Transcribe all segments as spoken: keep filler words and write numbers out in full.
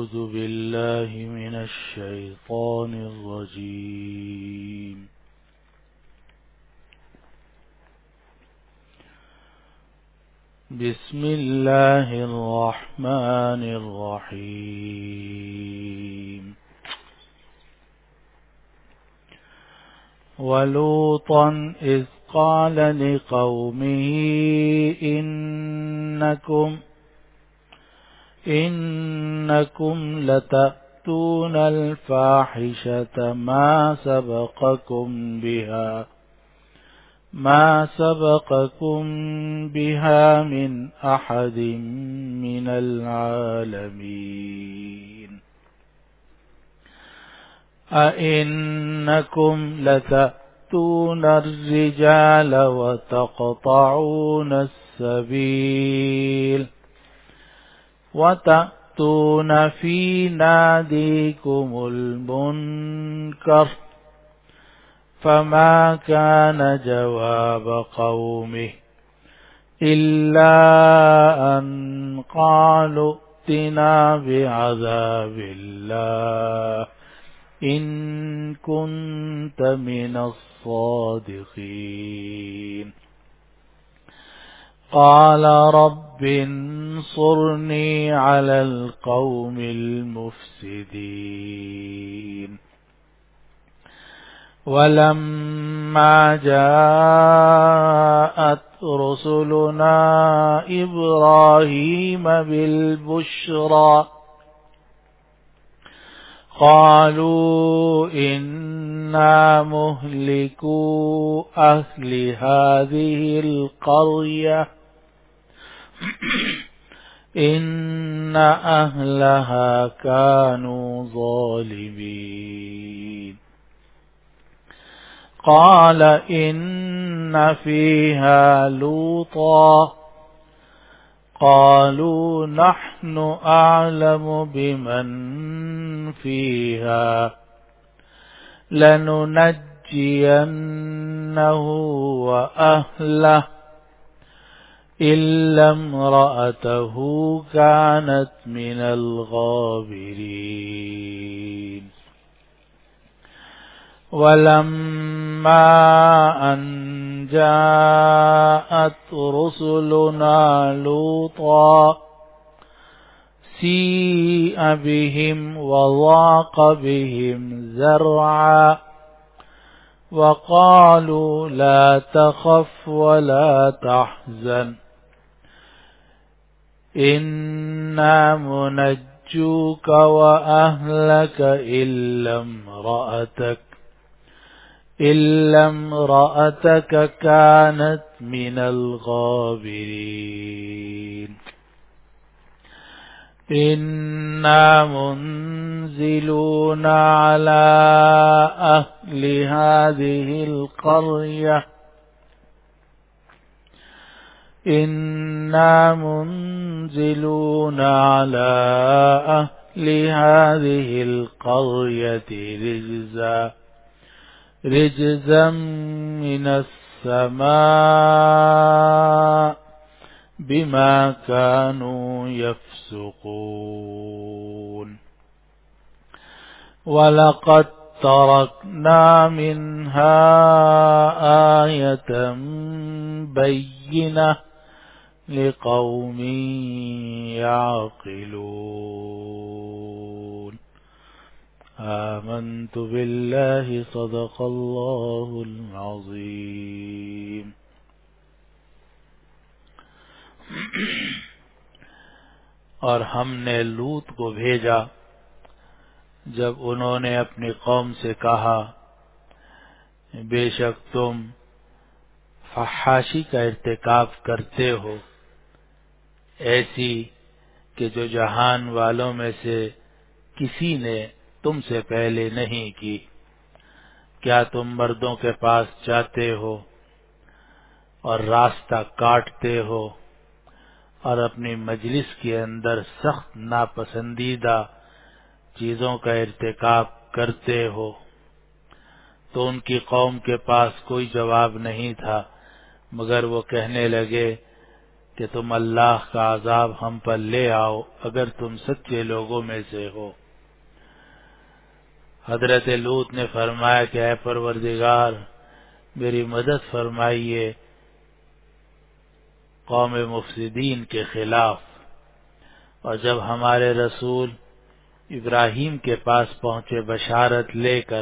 أعوذ بالله من الشيطان الرجيم بسم الله الرحمن الرحيم ولوطا إذ قال لقومه إنكم إنكم لتأتون الفاحشة ما سبقكم بها ما سبقكم بها من أحد من العالمين أئنكم لتأتون الرجال وتقطعون السبيل وتأتون في ناديكم المنكر فما كان جواب قومه إلا أن قالوا ائتنا بعذاب الله إن كنت من الصادقين قال رب انصرني على القوم المفسدين ولما جاءت رسلنا إبراهيم بالبشرى قالوا إنا مهلكو أهل هذه القرية إن أهلها كانوا ظالمين قال إن فيها لوطا قالوا نحن أعلم بمن فيها لننجينه وأهله إلا امرأته كانت من الغابرين ولما أن جاءت رسلنا لوطا سيء بهم وضاق بهم ذرعا وقالوا لا تخف ولا تحزن إنا منجوك وأهلك إلا امرأتك إلا امرأتك كانت من الغابرين إنا منزلون على أهل هذه القرية إنا منزلون على أهل هذه القرية رجزا رجزا من السماء بما كانوا يفسقون ولقد تركنا منها آية بينة لقوم يعقلون آمنت بالله صدق الله العظيم اور ہم نے لوط کو بھیجا جب انہوں نے اپنی قوم سے کہا بے شک تم فحاشی کا ارتکاب کرتے ہو ایسی کہ جو جہان والوں میں سے کسی نے تم سے پہلے نہیں کی کیا تم مردوں کے پاس جاتے ہو اور راستہ کاٹتے ہو اور اپنی مجلس کے اندر سخت ناپسندیدہ چیزوں کا ارتکاب کرتے ہو؟ تو ان کی قوم کے پاس کوئی جواب نہیں تھا مگر وہ کہنے لگے کہ تم اللہ کا عذاب ہم پر لے آؤ اگر تم سچے لوگوں میں سے ہو۔ حضرت لوط نے فرمایا کہ اے پروردگار میری مدد فرمائیے قوم مفسدین کے خلاف۔ اور جب ہمارے رسول ابراہیم کے پاس پہنچے بشارت لے کر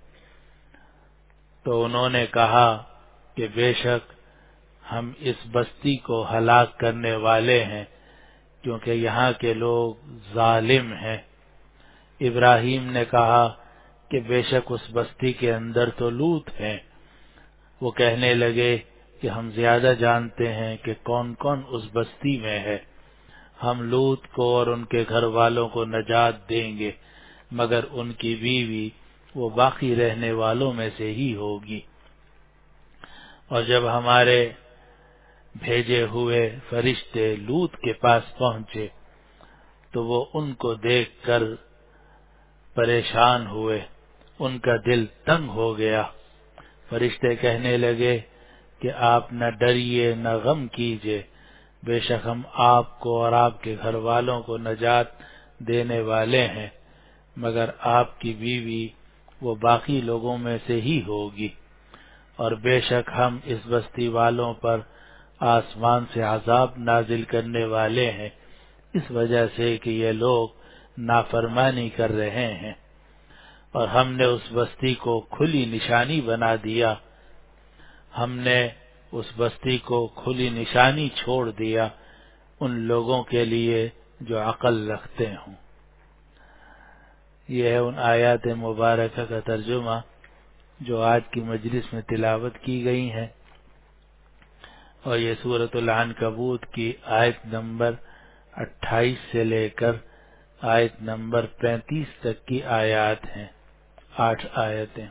تو انہوں نے کہا کہ بے شک ہم اس بستی کو ہلاک کرنے والے ہیں کیونکہ یہاں کے لوگ ظالم ہیں۔ ابراہیم نے کہا کہ بے شک اس بستی کے اندر تو لوط ہیں۔ وہ کہنے لگے کہ ہم زیادہ جانتے ہیں کہ کون کون اس بستی میں ہے، ہم لوط کو اور ان کے گھر والوں کو نجات دیں گے مگر ان کی بیوی وہ باقی رہنے والوں میں سے ہی ہوگی۔ اور جب ہمارے بھیجے ہوئے فرشتے لوط کے پاس پہنچے تو وہ ان کو دیکھ کر پریشان ہوئے، ان کا دل تنگ ہو گیا۔ فرشتے کہنے لگے کہ آپ نہ ڈریے نہ غم کیجیے، بے شک ہم آپ کو اور آپ کے گھر والوں کو نجات دینے والے ہیں مگر آپ کی بیوی وہ باقی لوگوں میں سے ہی ہوگی، اور بے شک ہم اس بستی والوں پر آسمان سے عذاب نازل کرنے والے ہیں اس وجہ سے کہ یہ لوگ نافرمانی کر رہے ہیں، اور ہم نے اس بستی کو کھلی نشانی بنا دیا، ہم نے اس بستی کو کھلی نشانی چھوڑ دیا ان لوگوں کے لیے جو عقل رکھتے ہوں۔ یہ ہے ان آیات مبارکہ کا ترجمہ جو آج کی مجلس میں تلاوت کی گئی ہیں، اور یہ سورۃ العنکبوت کی آیت نمبر اٹھائیس سے لے کر آیت نمبر پینتیس تک کی آیات ہیں، آٹھ آیتیں۔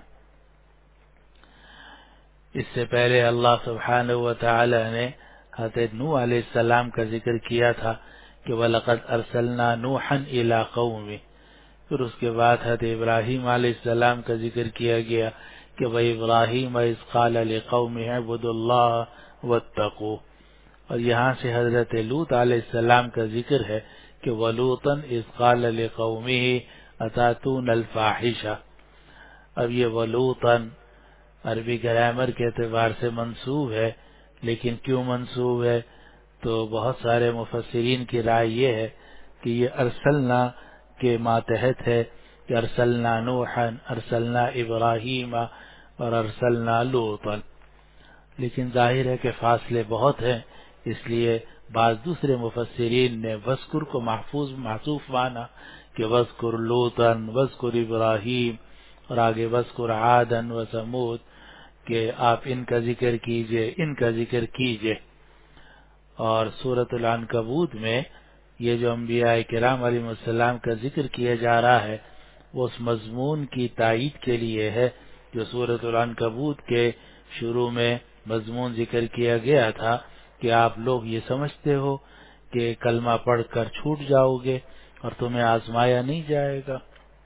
اس سے پہلے اللہ سبحانہ و تعالی نے حضرت نوح علیہ السلام کا ذکر کیا تھا کہ وَلَقَدْ أَرْسَلْنَا نُوحًا إِلَىٰ قَوْمِهِ، پھر اس کے بعد حضرت ابراہیم علیہ السلام کا ذکر کیا گیا کہ وَإِبْرَاهِيمَ إِذْ قَالَ لِقَوْمِهِ اعْبُدُوا اللَّهَ وَاتَّقُوهُ، اور یہاں سے حضرت لوط علیہ السلام کا ذکر ہے کہ وَلُوطًا إِذْ قَالَ لِقَوْمِهِ أَتَأْتُونَ الْفَاحِشَةَ۔ اب یہ وَلُوطًا عربی گرامر کے اعتبار سے منصوب ہے، لیکن کیوں منصوب ہے تو بہت سارے مفسرین کی رائے یہ ہے کہ یہ ارسلنا کے ماتحت ہے کہ ارسلنا نوحا، ارسلنا ابراہیم اور ارسلنا لوطا، لیکن ظاہر ہے کہ فاصلے بہت ہیں، اس لیے بعض دوسرے مفسرین نے وذکر کو محفوظ محذوف مانا کہ وذکر لوطا وذکر ابراہیم، اور آگے وذکر عادا و ثمود کہ آپ ان کا ذکر کیجئے ان کا ذکر کیجئے۔ اور سورۃ العنکبوت میں یہ جو انبیاء کرام علیہ السلام کا ذکر کیا جا رہا ہے وہ اس مضمون کی تائید کے لیے ہے جو سورۃ العنکبوت کے شروع میں مضمون ذکر کیا گیا تھا کہ آپ لوگ یہ سمجھتے ہو کہ کلمہ پڑھ کر چھوٹ جاؤ گے اور تمہیں آزمایا نہیں جائے گا۔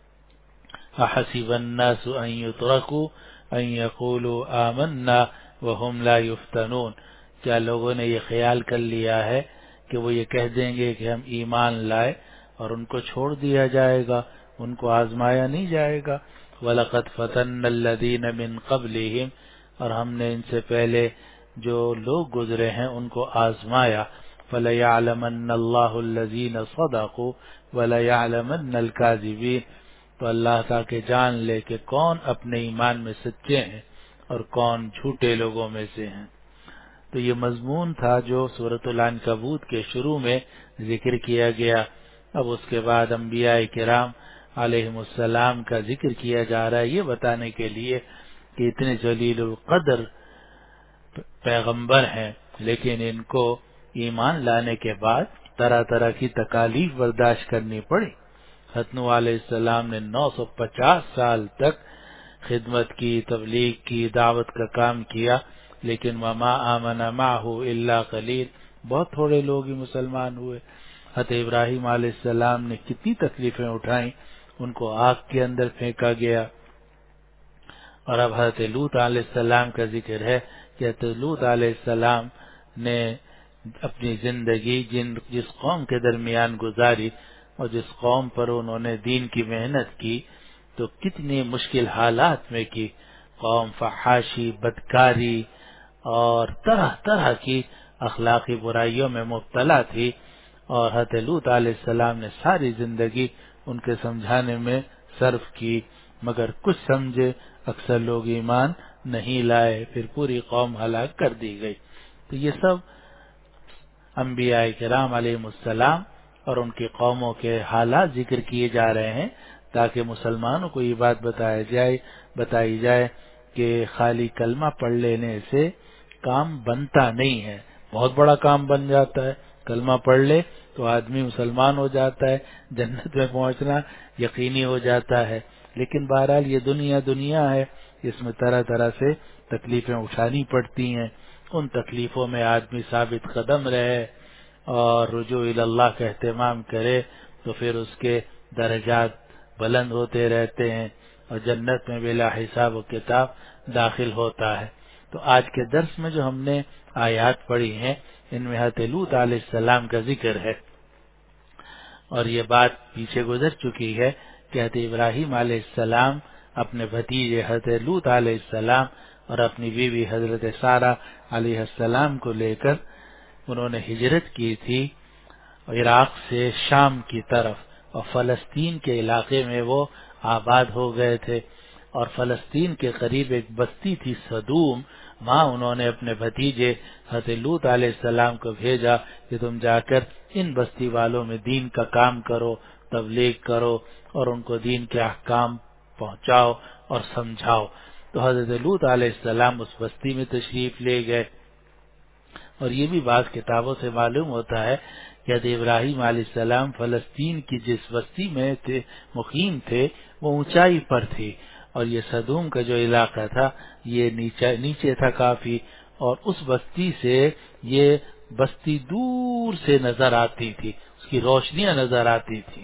احسب الناس ان يتركوا ان يقولوا آمنا وهم لا يفتنون، کیا لوگوں نے یہ خیال کر لیا ہے کہ وہ یہ کہہ دیں گے کہ ہم ایمان لائے اور ان کو چھوڑ دیا جائے گا، ان کو آزمایا نہیں جائے گا۔ وَلَقَدْ فَتَنَّ الَّذِينَ مِن قَبْلِهِمْ، اور ہم نے ان سے پہلے جو لوگ گزرے ہیں ان کو آزمایا۔ فَلَيَعْلَمَنَّ اللَّهُ الَّذِينَ صَدَقُوا وَلَيَعْلَمَنَّ الْكَاذِبِينَ، تو اللہ تاکہ جان لے کہ کون اپنے ایمان میں سچے ہیں اور کون جھوٹے لوگوں میں سے ہیں۔ تو یہ مضمون تھا جو سورۃ العنکبوت کے شروع میں ذکر کیا گیا۔ اب اس کے بعد انبیاء کرام علیہم السلام کا ذکر کیا جا رہا ہے یہ بتانے کے لیے کہ اتنے جلیل القدر پیغمبر ہیں، لیکن ان کو ایمان لانے کے بعد طرح طرح کی تکالیف برداشت کرنی پڑی۔ حضرت نوح علیہ السلام نے نو سو پچاس سال تک خدمت کی، تبلیغ کی، دعوت کا کام کیا، لیکن وما آمن معه الا قلیل، بہت تھوڑے لوگ ہی مسلمان ہوئے۔ حضرت ابراہیم علیہ السلام نے کتنی تکلیفیں اٹھائیں، ان کو آگ کے اندر پھینکا گیا۔ اور اب حضرت لوط علیہ السلام کا ذکر ہے کہ حضرت لوط علیہ السلام نے اپنی زندگی جن جس قوم کے درمیان گزاری اور جس قوم پر انہوں نے دین کی محنت کی تو کتنی مشکل حالات میں کی. قوم فحاشی، بدکاری اور طرح طرح کی اخلاقی برائیوں میں مبتلا تھی، اور حضرت لوط علیہ السلام نے ساری زندگی ان کے سمجھانے میں صرف کی، مگر کچھ سمجھے، اکثر لوگ ایمان نہیں لائے، پھر پوری قوم ہلاک کر دی گئی. تو یہ سب انبیاء کرام علیہم السلام اور ان کی قوموں کے حالات ذکر کیے جا رہے ہیں تاکہ مسلمانوں کو یہ بات بتایا جائے بتائی جائے کہ خالی کلمہ پڑھ لینے سے کام بنتا نہیں ہے. بہت بڑا کام بن جاتا ہے، کلمہ پڑھ لے تو آدمی مسلمان ہو جاتا ہے، جنت میں پہنچنا یقینی ہو جاتا ہے. لیکن بہرحال یہ دنیا دنیا ہے، اس میں طرح طرح سے تکلیفیں اٹھانی پڑتی ہیں. ان تکلیفوں میں آدمی ثابت قدم رہے اور رجوع اللہ کا اہتمام کرے تو پھر اس کے درجات بلند ہوتے رہتے ہیں اور جنت میں بلا حساب و کتاب داخل ہوتا ہے. تو آج کے درس میں جو ہم نے آیات پڑھی ہیں ان میں حضرت لوط علیہ السلام کا ذکر ہے، اور یہ بات پیچھے گزر چکی ہے کہ حضرت ابراہیم علیہ السلام اپنے بھتیجے حضرت لوط علیہ السلام اور اپنی بیوی حضرت سارہ علیہ السلام کو لے کر انہوں نے ہجرت کی تھی عراق سے شام کی طرف، اور فلسطین کے علاقے میں وہ آباد ہو گئے تھے. اور فلسطین کے قریب ایک بستی تھی سدوم، وہاں انہوں نے اپنے بھتیجے حضرت لوط علیہ السلام کو بھیجا کہ تم جا کر ان بستی والوں میں دین کا کام کرو، تبلیغ کرو اور ان کو دین کے احکام پہنچاؤ اور سمجھاؤ. تو حضرت لوط علیہ السلام اس بستی میں تشریف لے گئے، اور یہ بھی بعض کتابوں سے معلوم ہوتا ہے کہ حضرت ابراہیم علیہ السلام فلسطین کی جس بستی میں تھے مقیم تھے وہ اونچائی پر تھی، اور یہ سدوم کا جو علاقہ تھا یہ نیچے نیچے تھا کافی، اور اس بستی سے یہ بستی دور سے نظر آتی تھی، اس کی روشنیاں نظر آتی تھی.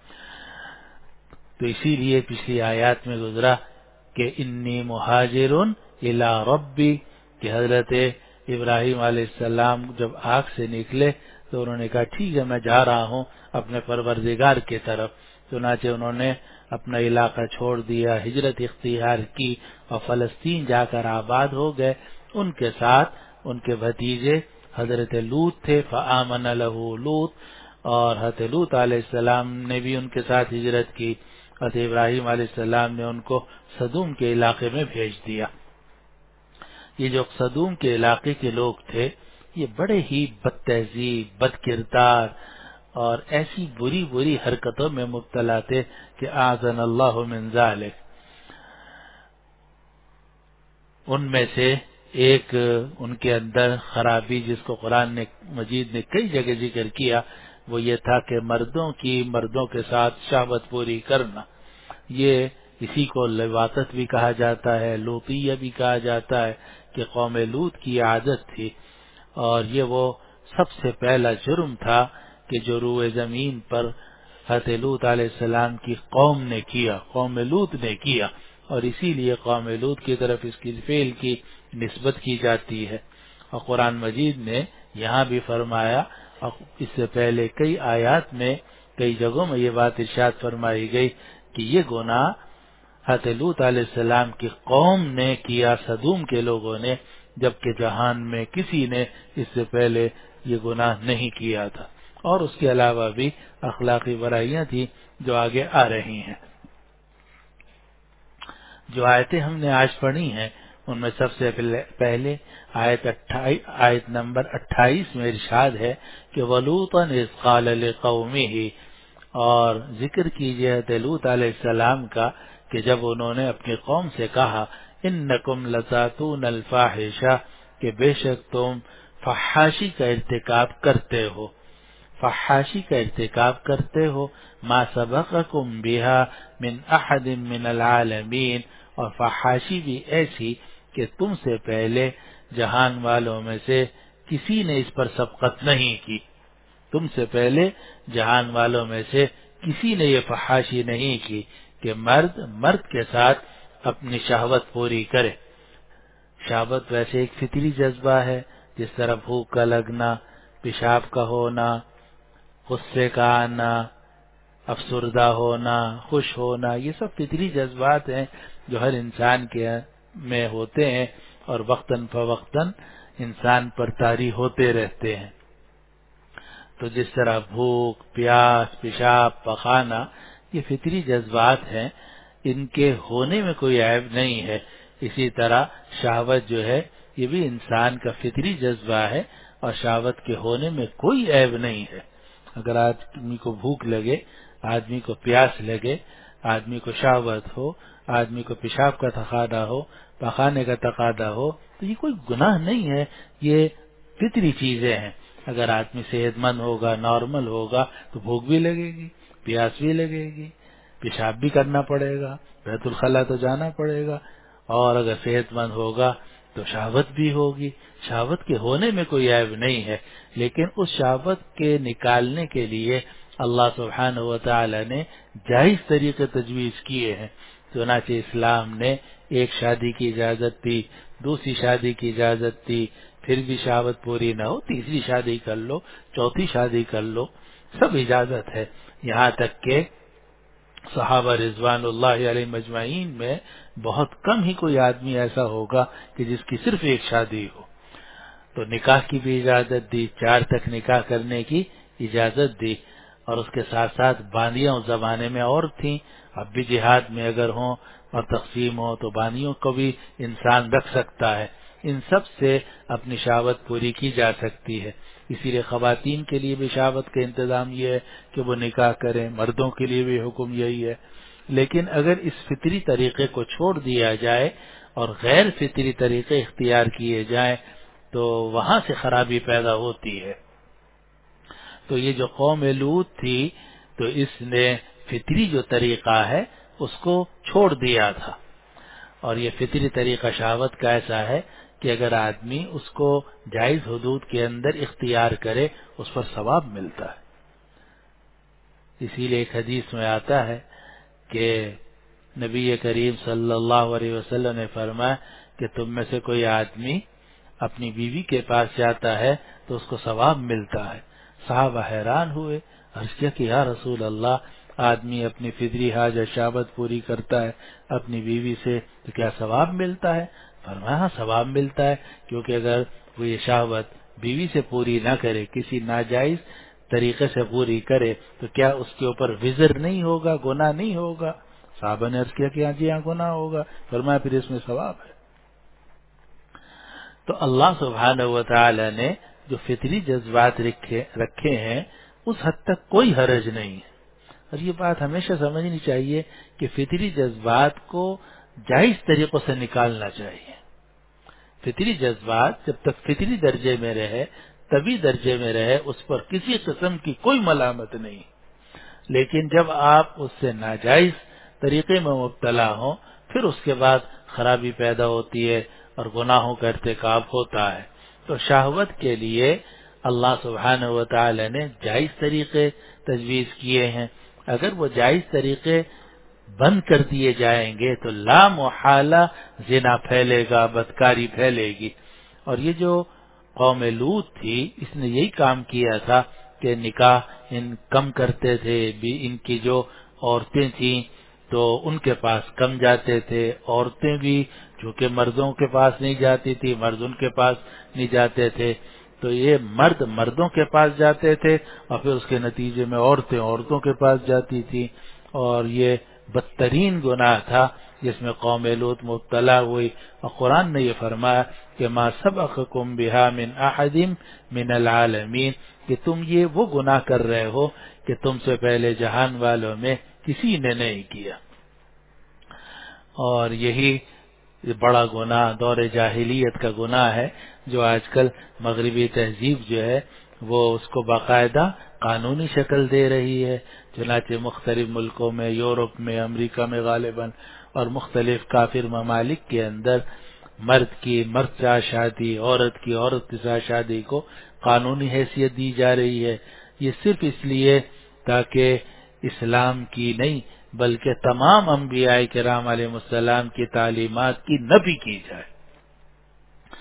تو اسی لیے پچھلی آیات میں گزرا کہ انی مہاجر الی ربی، کہ حضرت ابراہیم علیہ السلام جب آگ سے نکلے تو انہوں نے کہا ٹھیک ہے میں جا رہا ہوں اپنے پروردگار کی طرف. چنانچہ انہوں نے اپنا علاقہ چھوڑ دیا، ہجرت اختیار کی اور فلسطین جا کر آباد ہو گئے. ان کے ساتھ ان کے بھتیجے حضرت لوط تھے، فآمن لہ لوط، اور حضرت لوط علیہ السلام نے بھی ان کے ساتھ ہجرت کی. حضرت ابراہیم علیہ السلام نے ان کو سدوم کے علاقے میں بھیج دیا. یہ جو سدوم کے علاقے کے لوگ تھے یہ بڑے ہی بد تہذیب، بد کردار اور ایسی بری بری حرکتوں میں مبتلا تھے کہ اعاذنا اللہ من ذلک. ان میں سے ایک ان کے اندر خرابی جس کو قرآن نے مجید نے کئی جگہ ذکر کیا وہ یہ تھا کہ مردوں کی مردوں کے ساتھ شہوت پوری کرنا. یہ اسی کو لواطت بھی کہا جاتا ہے، لوطیہ بھی کہا جاتا ہے کہ قوم لوط کی عادت تھی، اور یہ وہ سب سے پہلا جرم تھا کہ جو روئے زمین پر حضرت لوط علیہ السلام کی قوم نے کیا، قوم لوط نے کیا، اور اسی لیے قوم لوط کی طرف اس کی فعل کی نسبت کی جاتی ہے. اور قرآن مجید نے یہاں بھی فرمایا، اور اس سے پہلے کئی آیات میں کئی جگہوں میں یہ بات ارشاد فرمائی گئی کہ یہ گناہ حضرت لوط علیہ السلام کی قوم نے کیا، سدوم کے لوگوں نے، جبکہ جہان میں کسی نے اس سے پہلے یہ گناہ نہیں کیا تھا. اور اس کے علاوہ بھی اخلاقی برائیاں تھیں جو آگے آ رہی ہیں. جو آیتیں ہم نے آج پڑھی ہیں ان میں سب سے پہلے آیت اٹھائیس آیت نمبر اٹھائیس میں ارشاد ہے کہ وَلُوطًا إِذْ قَالَ لِقَوْمِهِ، اور ذکر کیجئے حضرت لوط علیہ السلام کا کہ جب انہوں نے اپنی قوم سے کہا اِنَّكُمْ لَتَأْتُونَ الْفَاحِشَةَ، کہ بے شک تم فحاشی کا ارتکاب کرتے ہو، فحاشی کا ارتکاب کرتے ہو، ما سبقکم بها من احد من العالمین، اور فحاشی بھی ایسی کہ تم سے پہلے جہان والوں میں سے کسی نے اس پر سبقت نہیں کی. تم سے پہلے جہان والوں میں سے کسی نے یہ فحاشی نہیں کی کہ مرد مرد کے ساتھ اپنی شہوت پوری کرے. شہوت ویسے ایک فطری جذبہ ہے، جس طرح بھوک کا لگنا پیشاب کا ہونا، غصے کا آنا، افسردہ ہونا، خوش ہونا، یہ سب فطری جذبات ہیں جو ہر انسان کے میں ہوتے ہیں اور وقتاً فوقتاً انسان پر طاری ہوتے رہتے ہیں۔ تو جس طرح بھوک، پیاس، پیشاب، پخانا یہ فطری جذبات ہیں، ان کے ہونے میں کوئی عیب نہیں ہے۔ اسی طرح شہوت جو ہے یہ بھی انسان کا فطری جذبہ ہے اور شہوت کے ہونے میں کوئی عیب نہیں ہے۔ اگر آدمی کو بھوک لگے، آدمی کو پیاس لگے، آدمی کو شہوت ہو، آدمی کو پیشاب کا تقاضا ہو، پخانے کا تقاضا ہو، تو یہ کوئی گناہ نہیں ہے، یہ فطری چیزیں ہیں۔ اگر آدمی صحت مند ہوگا، نارمل ہوگا تو بھوک بھی لگے گی، پیاس بھی لگے گی، پیشاب بھی کرنا پڑے گا، بیت الخلا تو جانا پڑے گا، اور اگر صحت مند ہوگا تو شہوت بھی ہوگی۔ شہوت کے ہونے میں کوئی عیب نہیں ہے، لیکن اس شہوت کے نکالنے کے لیے اللہ سبحانہ و تعالی نے جائز طریقے تجویز کیے ہیں۔ چنانچہ اسلام نے ایک شادی کی اجازت دی، دوسری شادی کی اجازت دی، پھر بھی شہوت پوری نہ ہو تیسری شادی کر لو، چوتھی شادی کر لو، سب اجازت ہے۔ یہاں تک کہ صحابہ رضوان اللہ علیہ مجمعین میں بہت کم ہی کوئی آدمی ایسا ہوگا کہ جس کی صرف ایک شادی ہو۔ تو نکاح کی بھی اجازت دی، چار تک نکاح کرنے کی اجازت دی، اور اس کے ساتھ ساتھ باندیاں اس زمانے میں اور تھیں، اب بھی جہاد میں اگر ہوں اور تقسیم ہو تو باندیوں کو بھی انسان رکھ سکتا ہے۔ ان سب سے اپنی شہوت پوری کی جا سکتی ہے۔ اسی لیے خواتین کے لیے بھی شہوت کا انتظام یہ ہے کہ وہ نکاح کریں، مردوں کے لیے بھی حکم یہی ہے۔ لیکن اگر اس فطری طریقے کو چھوڑ دیا جائے اور غیر فطری طریقے اختیار کیے جائیں تو وہاں سے خرابی پیدا ہوتی ہے۔ تو یہ جو قوم لوط تھی تو اس نے فطری جو طریقہ ہے اس کو چھوڑ دیا تھا، اور یہ فطری طریقہ شہوت کا ایسا ہے کہ اگر آدمی اس کو جائز حدود کے اندر اختیار کرے اس پر ثواب ملتا ہے۔ اسی لیے ایک حدیث میں آتا ہے کہ نبی کریم صلی اللہ علیہ وسلم نے فرمایا کہ تم میں سے کوئی آدمی اپنی بیوی کے پاس جاتا ہے تو اس کو ثواب ملتا ہے۔ صحابہ حیران ہوئے، عرض کیا کہ یا رسول اللہ، آدمی اپنی فطری حاجت شہوت پوری کرتا ہے اپنی بیوی سے تو کیا ثواب ملتا ہے؟ فرمایا ہاں ثواب ملتا ہے، کیونکہ اگر وہ یہ شہوت بیوی سے پوری نہ کرے، کسی ناجائز طریقے سے پوری کرے تو کیا اس کے اوپر وزر نہیں ہوگا، گناہ نہیں ہوگا؟ صحابہ نے عرض کیا کہ ہاں جی ہاں گناہ ہوگا۔ فرمایا پھر اس میں ثواب ہے۔ تو اللہ سبحانہ و تعالی نے جو فطری جذبات رکھے رکھے ہیں اس حد تک کوئی حرج نہیں ہے، اور یہ بات ہمیشہ سمجھنی چاہیے کہ فطری جذبات کو جائز طریقوں سے نکالنا چاہیے۔ فطری جذبات جب تک فطری درجے میں رہے، طبی درجے میں رہے، اس پر کسی قسم کی کوئی ملامت نہیں، لیکن جب آپ اس سے ناجائز طریقے میں مبتلا ہوں پھر اس کے بعد خرابی پیدا ہوتی ہے اور گناہوں کا ارتکاب ہوتا ہے۔ تو شہوت کے لیے اللہ سبحانہ و تعالی نے جائز طریقے تجویز کیے ہیں، اگر وہ جائز طریقے بند کر دیے جائیں گے تو لا محالہ زنا پھیلے گا، بدکاری پھیلے گی۔ اور یہ جو قوم لوط تھی اس نے یہی کام کیا تھا کہ نکاح ان کم کرتے تھے، بھی ان کی جو عورتیں تھیں تو ان کے پاس کم جاتے تھے، عورتیں بھی چونکہ مردوں کے پاس نہیں جاتی تھی، مرد ان کے پاس نہیں جاتے تھے، تو یہ مرد مردوں کے پاس جاتے تھے اور پھر اس کے نتیجے میں عورتیں عورتوں کے پاس جاتی تھیں، اور یہ بدترین گناہ تھا جس میں قوم لوط مبتلا ہوئی۔ اور قرآن نے یہ فرمایا کہ ما سبقکم بہا من احد من العالمین، کہ تم یہ وہ گناہ کر رہے ہو کہ تم سے پہلے جہان والوں میں کسی نے نہیں کیا۔ اور یہی بڑا گناہ دور جاہلیت کا گناہ ہے جو آج کل مغربی تہذیب جو ہے وہ اس کو باقاعدہ قانونی شکل دے رہی ہے۔ چنانچہ مختلف ملکوں میں، یورپ میں، امریکہ میں غالباً اور مختلف کافر ممالک کے اندر مرد کی مرد سے شادی، عورت کی عورت کے ساتھ شادی کو قانونی حیثیت دی جا رہی ہے۔ یہ صرف اس لیے تاکہ اسلام کی نہیں بلکہ تمام انبیاء کرام علیہ السلام کی تعلیمات کی نفی کی جائے۔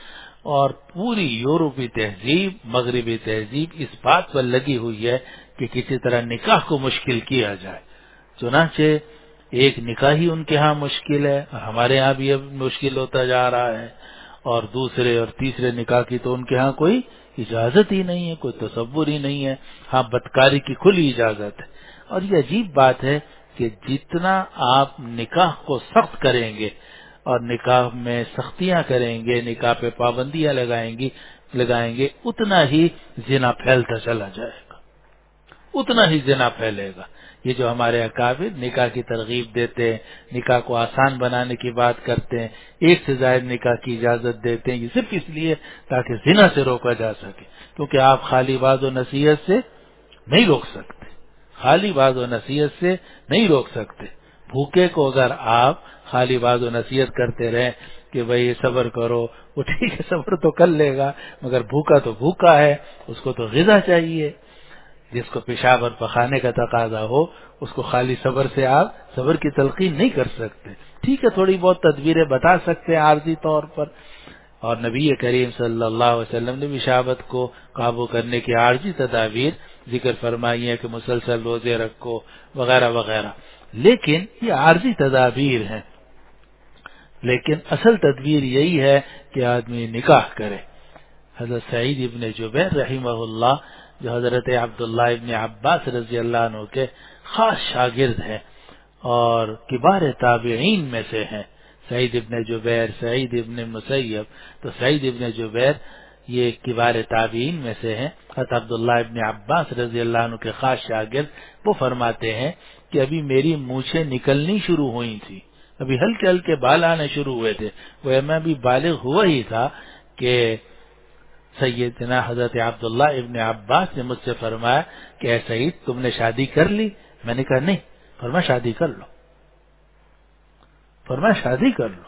اور پوری یورپی تہذیب، مغربی تہذیب اس بات پر لگی ہوئی ہے کہ کسی طرح نکاح کو مشکل کیا جائے. چنانچہ ایک نکاح ہی ان کے ہاں مشکل ہے، ہمارے ہاں بھی اب مشکل ہوتا جا رہا ہے، اور دوسرے اور تیسرے نکاح کی تو ان کے ہاں کوئی اجازت ہی نہیں ہے، کوئی تصور ہی نہیں ہے. ہاں بدکاری کی کھلی اجازت ہے. اور یہ عجیب بات ہے کہ جتنا آپ نکاح کو سخت کریں گے اور نکاح میں سختیاں کریں گے، نکاح پہ پابندیاں لگائیں گی لگائیں گے اتنا ہی زنا پھیلتا چلا جائے گا، اتنا ہی زنا پھیلے گا. یہ جو ہمارے اکابر نکاح کی ترغیب دیتے ہیں، نکاح کو آسان بنانے کی بات کرتے ہیں، ایک سے زائد نکاح کی اجازت دیتے ہیں، یہ صرف اس لیے تاکہ زنا سے روکا جا سکے. کیونکہ آپ خالی وعظ و نصیحت سے نہیں روک سکتے، خالی وعظ و نصیحت سے نہیں روک سکتے. بھوکے کو اگر آپ خالی وعظ و نصیحت کرتے رہیں کہ بھئی صبر کرو، وہ ٹھیک ہے صبر تو کر لے گا، مگر بھوکا تو بھوکا ہے، اس کو تو غذا چاہیے. جس کو پیشاب اور پخانے کا تقاضا ہو اس کو خالی صبر سے آپ صبر کی تلقین نہیں کر سکتے. ٹھیک ہے تھوڑی بہت تدبیریں بتا سکتے ہیں عارضی طور پر، اور نبی کریم صلی اللہ علیہ وسلم نے بھی شہوت کو قابو کرنے کی عارضی تدابیر ذکر فرمائی ہے کہ مسلسل روزے رکھو وغیرہ وغیرہ، لیکن یہ عارضی تدابیر ہیں. لیکن اصل تدبیر یہی ہے کہ آدمی نکاح کرے. حضرت سعید ابن جبیر رحمہ اللہ جو حضرت عبداللہ ابن عباس رضی اللہ عنہ کے خاص شاگرد ہیں اور کبار تابعین میں سے ہیں، سعید ابن جبیر، سعید ابن مسیب، تو سعید ابن جبیر یہ کبار تابعین میں سے ہیں. حضرت عبداللہ ابن عباس رضی اللہ عنہ کے خاص شاگرد وہ فرماتے ہیں کہ ابھی میری مونچھیں نکلنی شروع ہوئی تھی، ابھی ہلکے ہلکے بال آنے شروع ہوئے تھے، وہ میں بھی بالغ ہوا ہی تھا کہ سیدنا حضرت عبداللہ ابن عباس نے مجھ سے فرمایا کہ اے سعید تم نے شادی کر لی؟ میں نے کہا نہیں. فرمایا شادی کر لو، فرمایا شادی کر لو.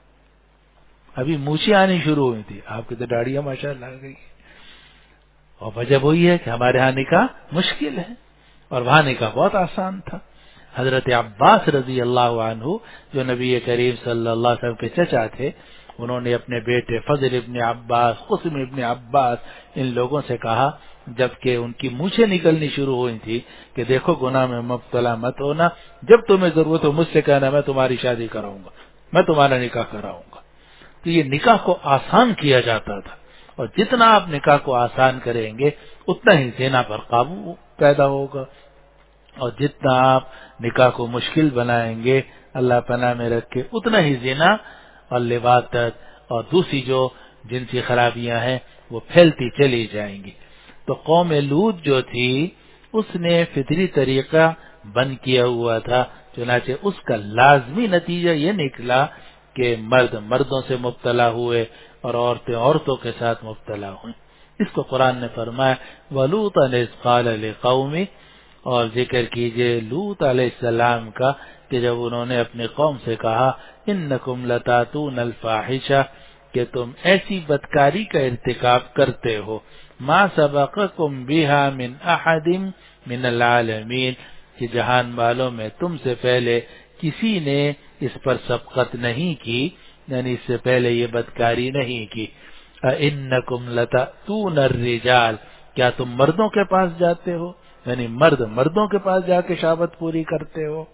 ابھی مونچھیں آنی شروع ہوئی تھی، آپ کی تو داڑیاں ماشاءاللہ آ گئی. اور وجہ وہی ہے کہ ہمارے ہاں نکاح مشکل ہے اور وہاں نکاح بہت آسان تھا. حضرت عباس رضی اللہ عنہ جو نبی کریم صلی اللہ علیہ وسلم کے چچا تھے، انہوں نے اپنے بیٹے فضل ابن عباس، قسم ابن عباس ان لوگوں سے کہا جبکہ ان کی مونچھیں نکلنی شروع ہوئی تھی کہ دیکھو گناہ میں مبتلا مت ہونا، جب تمہیں ضرورت ہو مجھ سے کہنا، میں تمہاری شادی کراؤں گا، میں تمہارا نکاح کراؤں گا. تو یہ نکاح کو آسان کیا جاتا تھا، اور جتنا آپ نکاح کو آسان کریں گے اتنا ہی زنا پر قابو پیدا ہوگا، اور جتنا آپ نکاح کو مشکل بنائیں گے اللہ پناہ میں رکھے اتنا ہی زنا اور لواطت اور دوسری جو جنسی خرابیاں ہیں وہ پھیلتی چلی جائیں گی. تو قوم لوط جو تھی اس نے فطری طریقہ بند کیا ہوا تھا، چنانچہ اس کا لازمی نتیجہ یہ نکلا کہ مرد مردوں سے مبتلا ہوئے اور عورتیں عورتوں کے ساتھ مبتلا ہوئیں. اس کو قرآن نے فرمایا وَلُوطًا إِذْ قَالَ لِقَوْمِهِ، اور ذکر کیجئے لوط علیہ السلام کا کہ جب انہوں نے اپنی قوم سے کہا انکم لتاتون الفاحشہ، کہ تم ایسی بدکاری کا ارتکاب کرتے ہو، ما سبقکم بہا من احد من العالمین، کہ جہان والوں میں تم سے پہلے کسی نے اس پر سبقت نہیں کی، یعنی اس سے پہلے یہ بدکاری نہیں کی. انکم لتاتون الرجال، کیا تم مردوں کے پاس جاتے ہو، یعنی مرد مردوں کے پاس جا کے شہوت پوری کرتے ہو.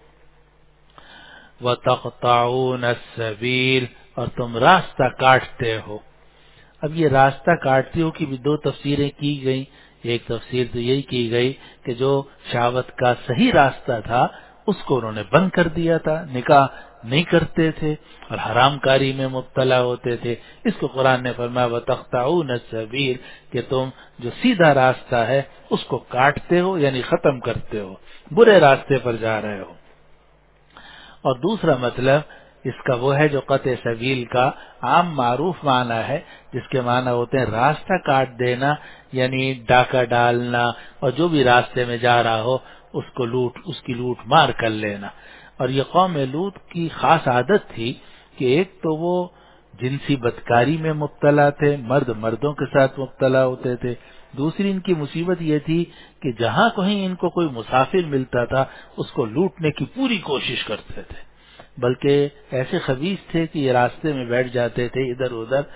وَتَقْطَعُونَ السَّبِيلَ، اور تم راستہ کاٹتے ہو. اب یہ راستہ کاٹتے ہو کی بھی دو تفسیریں کی گئیں. ایک تفسیر تو یہی کی گئی کہ جو شہوت کا صحیح راستہ تھا اس کو انہوں نے بند کر دیا تھا، نکاح نہیں کرتے تھے اور حرام کاری میں مبتلا ہوتے تھے. اس کو قرآن نے فرمایا وَتَقْطَعُونَ السَّبِيلَ، کہ تم جو سیدھا راستہ ہے اس کو کاٹتے ہو، یعنی ختم کرتے ہو، برے راستے پر جا رہے ہو. اور دوسرا مطلب اس کا وہ ہے جو قطع سبیل کا عام معروف معنی ہے، جس کے معنی ہوتے ہیں راستہ کاٹ دینا، یعنی ڈاکہ ڈالنا، اور جو بھی راستے میں جا رہا ہو اس کو لوٹ اس کی لوٹ مار کر لینا. اور یہ قوم لوط کی خاص عادت تھی کہ ایک تو وہ جنسی بدکاری میں مبتلا تھے، مرد مردوں کے ساتھ مبتلا ہوتے تھے. دوسری ان کی مصیبت یہ تھی کہ جہاں کہیں ان کو کوئی مسافر ملتا تھا اس کو لوٹنے کی پوری کوشش کرتے تھے، بلکہ ایسے خبیث تھے کہ یہ راستے میں بیٹھ جاتے تھے ادھر ادھر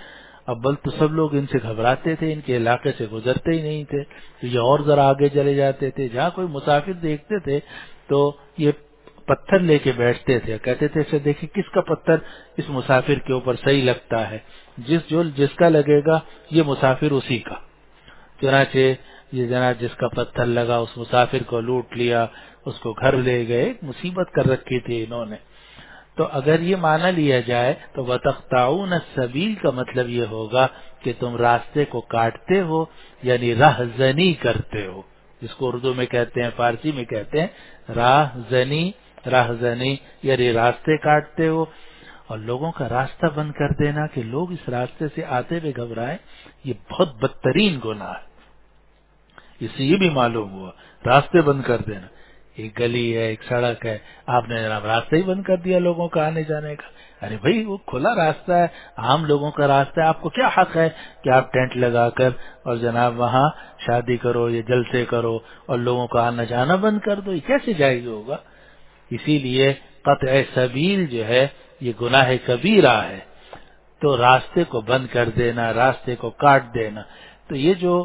اول تو سب لوگ ان سے گھبراتے تھے، ان کے علاقے سے گزرتے ہی نہیں تھے، تو یہ اور ذرا آگے چلے جاتے تھے، جہاں کوئی مسافر دیکھتے تھے تو یہ پتھر لے کے بیٹھتے تھے، کہتے تھے اسے دیکھیں کس کا پتھر اس مسافر کے اوپر صحیح لگتا ہے، جس جو جس کا لگے گا یہ مسافر اسی کا۔ چنانچہ یہ جناب جس کا پتھر لگا اس مسافر کو لوٹ لیا، اس کو گھر لے گئے، مصیبت کر رکھی تھی انہوں نے۔ تو اگر یہ معنی لیا جائے تو وَتَقْطَعُونَ السَّبِيلَ کا مطلب یہ ہوگا کہ تم راستے کو کاٹتے ہو، یعنی راہ زنی کرتے ہو، جس کو اردو میں کہتے ہیں، فارسی میں کہتے ہیں راہ زنی، راہ زنی یعنی راستے کاٹتے ہو۔ اور لوگوں کا راستہ بند کر دینا کہ لوگ اس راستے سے آتے ہوئے گھبرائیں، یہ بہت بدترین گناہ ہے۔ اس سے یہ بھی معلوم ہوا راستے بند کر دینا، ایک گلی ہے، ایک سڑک ہے، آپ نے جناب راستہ ہی بند کر دیا لوگوں کا آنے جانے کا۔ ارے بھائی وہ کھلا راستہ ہے، عام لوگوں کا راستہ ہے، آپ کو کیا حق ہے کہ آپ ٹینٹ لگا کر اور جناب وہاں شادی کرو یا جلسے کرو اور لوگوں کا آنا جانا بند کر دو؟ یہ کیسے جائز ہوگا؟ اسی لیے قطع سبیل جو ہے یہ گناہ کبیرہ ہے، تو راستے کو بند کر دینا، راستے کو کاٹ دینا۔ تو یہ جو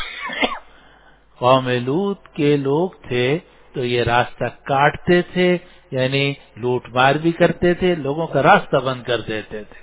قوم لوط کے لوگ تھے تو یہ راستہ کاٹتے تھے، یعنی لوٹ مار بھی کرتے تھے، لوگوں کا راستہ بند کر دیتے تھے۔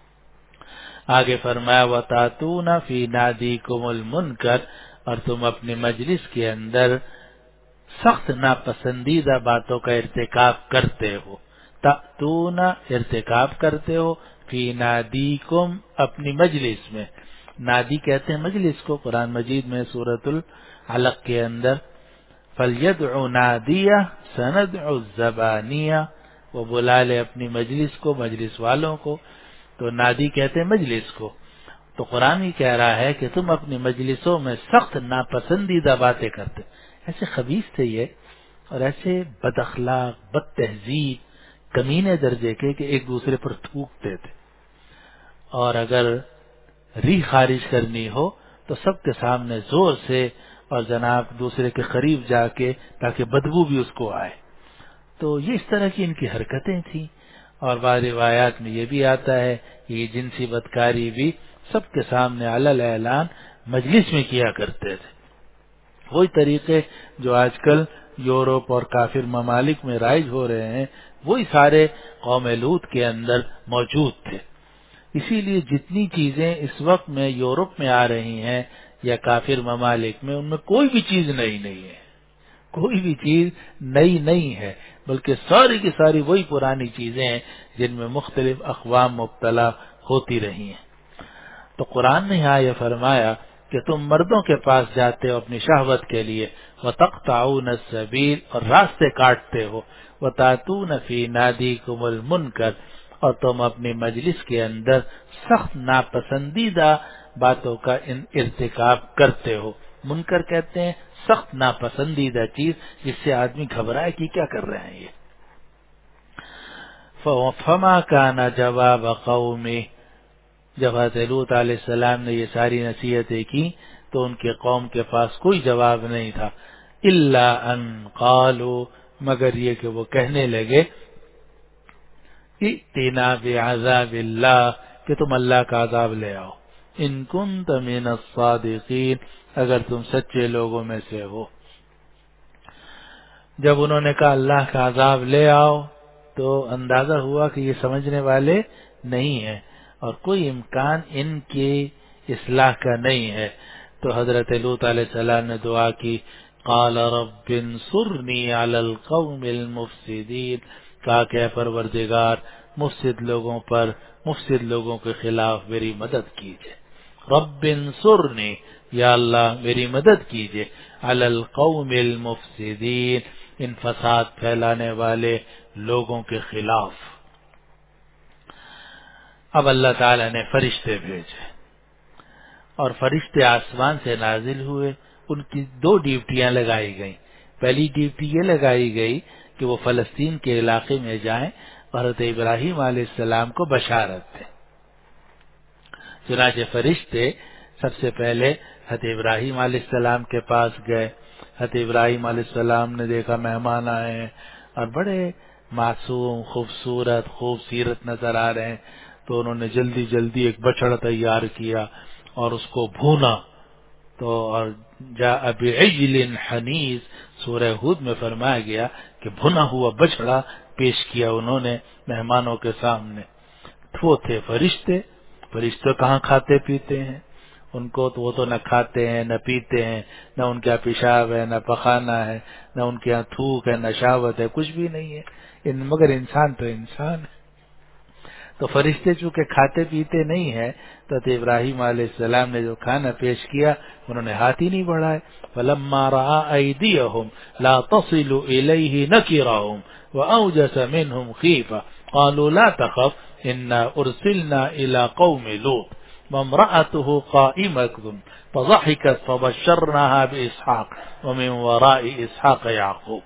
آگے فرمایا وَتَأْتُونَ فِي نَادِيكُمُ الْمُنْكَرَ، اور تم اپنی مجلس کے اندر سخت ناپسندیدہ باتوں کا ارتکاب کرتے ہو۔ تأتون ارتکاب کرتے ہو، فی نادیکم اپنی مجلس میں، نادی کہتے ہیں مجلس کو، قرآن مجید میں سورۃ العلق کے اندر فَلْيَدْعُ نَادِيَهْ سَنَدْعُ الزَّبَانِيَةَ، وہ بلا لے اپنی مجلس کو، مجلس والوں کو، تو نادی کہتے ہیں مجلس کو۔ تو قرآن ہی کہہ رہا ہے کہ تم اپنی مجلسوں میں سخت ناپسندیدہ باتیں کرتے، ایسے خبیث تھے یہ، اور ایسے بد اخلاق، بد تہذیب، کمینے درجے کے کہ ایک دوسرے پر تھوکتے تھے، اور اگر ریح خارج کرنی ہو تو سب کے سامنے زور سے اور جناب دوسرے کے قریب جا کے تاکہ بدبو بھی اس کو آئے۔ تو یہ اس طرح کی ان کی حرکتیں تھیں، اور بعض روایات میں یہ بھی آتا ہے کہ یہ جنسی بدکاری بھی سب کے سامنے علل اعلان مجلس میں کیا کرتے تھے۔ وہی طریقے جو آج کل یورپ اور کافر ممالک میں رائج ہو رہے ہیں، وہی سارے قوم لوط کے اندر موجود تھے۔ اسی لیے جتنی چیزیں اس وقت میں یورپ میں آ رہی ہیں یا کافر ممالک میں، ان میں کوئی بھی چیز نئی نہیں ہے، کوئی بھی چیز نئی نہیں ہے، بلکہ ساری کی ساری وہی پرانی چیزیں ہیں جن میں مختلف اقوام مبتلا ہوتی رہی ہیں۔ تو قرآن نے یہاں یہ فرمایا کہ تم مردوں کے پاس جاتے ہو اپنی شہوت کے لیے، وَتَقْطَعُونَ السَّبِيلَ، اور راستے کاٹتے ہو، وَتَأْتُونَ فِي نَادِيكُمُ الْمُنْكَرَ، اور تم اپنی مجلس کے اندر سخت ناپسندیدہ باتوں کا ارتکاب کرتے ہو۔ منکر کہتے ہیں سخت ناپسندیدہ چیز جس سے آدمی گھبرائے کہ کیا کر رہے ہیں یہ۔ فَمَا كَانَ جَوَابَ قَوْمِهِ، جب حضرت لوط علیہ السلام نے یہ ساری نصیحتیں کی تو ان کے قوم کے پاس کوئی جواب نہیں تھا، الا ان قالوا، مگر یہ کہ وہ کہنے لگے، ائتنا بعذاب اللہ، کہ تم اللہ کا عذاب لے آؤ، ان کنت من الصادقین، اگر تم سچے لوگوں میں سے ہو۔ جب انہوں نے کہا اللہ کا عذاب لے آؤ تو اندازہ ہوا کہ یہ سمجھنے والے نہیں ہیں اور کوئی امکان ان کی اصلاح کا نہیں ہے۔ تو حضرت لوط علیہ السلام نے دعا کی، قال رب انصرنی علی القوم المفسدین، کہا کہ اے پروردگار مفسد لوگوں پر، مفسد لوگوں کے خلاف میری مدد کیجئے۔ رب انصرنی، یا اللہ میری مدد کیجئے، علی القوم المفسدین، ان فساد پھیلانے والے لوگوں کے خلاف۔ اب اللہ تعالی نے فرشتے بھیجے اور فرشتے آسمان سے نازل ہوئے، ان کی دو ڈیوٹیاں لگائی گئیں۔ پہلی ڈیوٹی یہ لگائی گئی کہ وہ فلسطین کے علاقے میں جائیں اور حضرت ابراہیم علیہ السلام کو بشارت دیں۔ چنانچہ فرشتے سب سے پہلے حضرت ابراہیم علیہ السلام کے پاس گئے۔ حضرت ابراہیم علیہ السلام نے دیکھا مہمان آئے ہیں اور بڑے معصوم، خوبصورت، خوب سیرت نظر آ رہے ہیں، تو انہوں نے جلدی جلدی ایک بچڑا تیار کیا اور اس کو بھونا. تو اور جاء بعجل حنیذ سورہ ہود میں فرمایا گیا کہ بھنا ہوا بچڑا پیش کیا انہوں نے مہمانوں کے سامنے. وہ تھے فرشتے. فرشتے کہاں کھاتے پیتے ہیں؟ ان کو تو وہ تو نہ کھاتے ہیں نہ پیتے ہیں، نہ ان کے یہاں پیشاب ہے نہ پخانہ ہے، نہ ان کے یہاں تھوک ہے نہ شاوت ہے، کچھ بھی نہیں ہے. ان مگر انسان تو انسان ہے. تو فرشتے چونکہ کھاتے پیتے نہیں ہیں تو ابراہیم علیہ السلام نے جو کھانا پیش کیا انہوں نے ہاتھ ہی نہیں بڑھائے. فلما رأى أيديهم لا تصل إليه نكرهم وأوجس منهم خيفة قالوا لا تخف إنا أرسلنا إلى قوم لوط وامرأته قائمة فضحكت فبشرناها بإسحاق ومن وراء إسحاق يعقوب.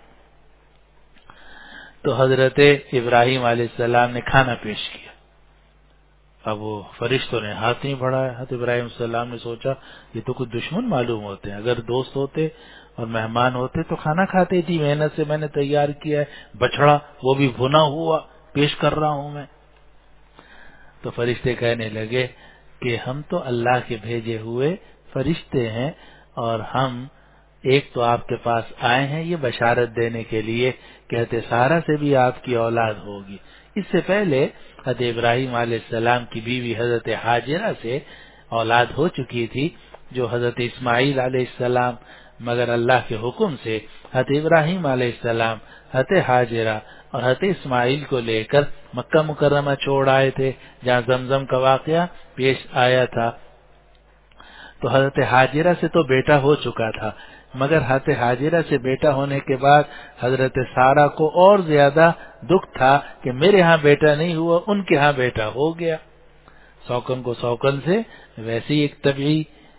تو حضرت ابراہیم علیہ السلام نے کھانا پیش کیا. اب وہ فرشتوں نے ہاتھ نہیں بڑھایا. حضرت ابراہیم علیہ السلام نے سوچا یہ تو کچھ دشمن معلوم ہوتے ہیں، اگر دوست ہوتے اور مہمان ہوتے تو کھانا کھاتے. تھی محنت سے میں نے تیار کیا ہے بچڑا، وہ بھی بھنا ہوا پیش کر رہا ہوں میں. تو فرشتے کہنے لگے کہ ہم تو اللہ کے بھیجے ہوئے فرشتے ہیں اور ہم ایک تو آپ کے پاس آئے ہیں یہ بشارت دینے کے لیے کہتے سارا سے بھی آپ کی اولاد ہوگی. اس سے پہلے حضرت ابراہیم علیہ السلام کی بیوی حضرت حاجرہ سے اولاد ہو چکی تھی جو حضرت اسماعیل علیہ السلام، مگر اللہ کے حکم سے حضرت ابراہیم علیہ السلام حضرت حاجرہ اور حضرت اسماعیل کو لے کر مکہ مکرمہ چھوڑ آئے تھے جہاں زمزم کا واقعہ پیش آیا تھا. تو حضرت حاجرہ سے تو بیٹا ہو چکا تھا، مگر حضرت حاجرہ سے بیٹا ہونے کے بعد حضرت سارہ کو اور زیادہ دکھ تھا کہ میرے ہاں بیٹا نہیں ہوا، ان کے ہاں بیٹا ہو گیا. سوکن کو سوکن سے ویسی ایک طبعی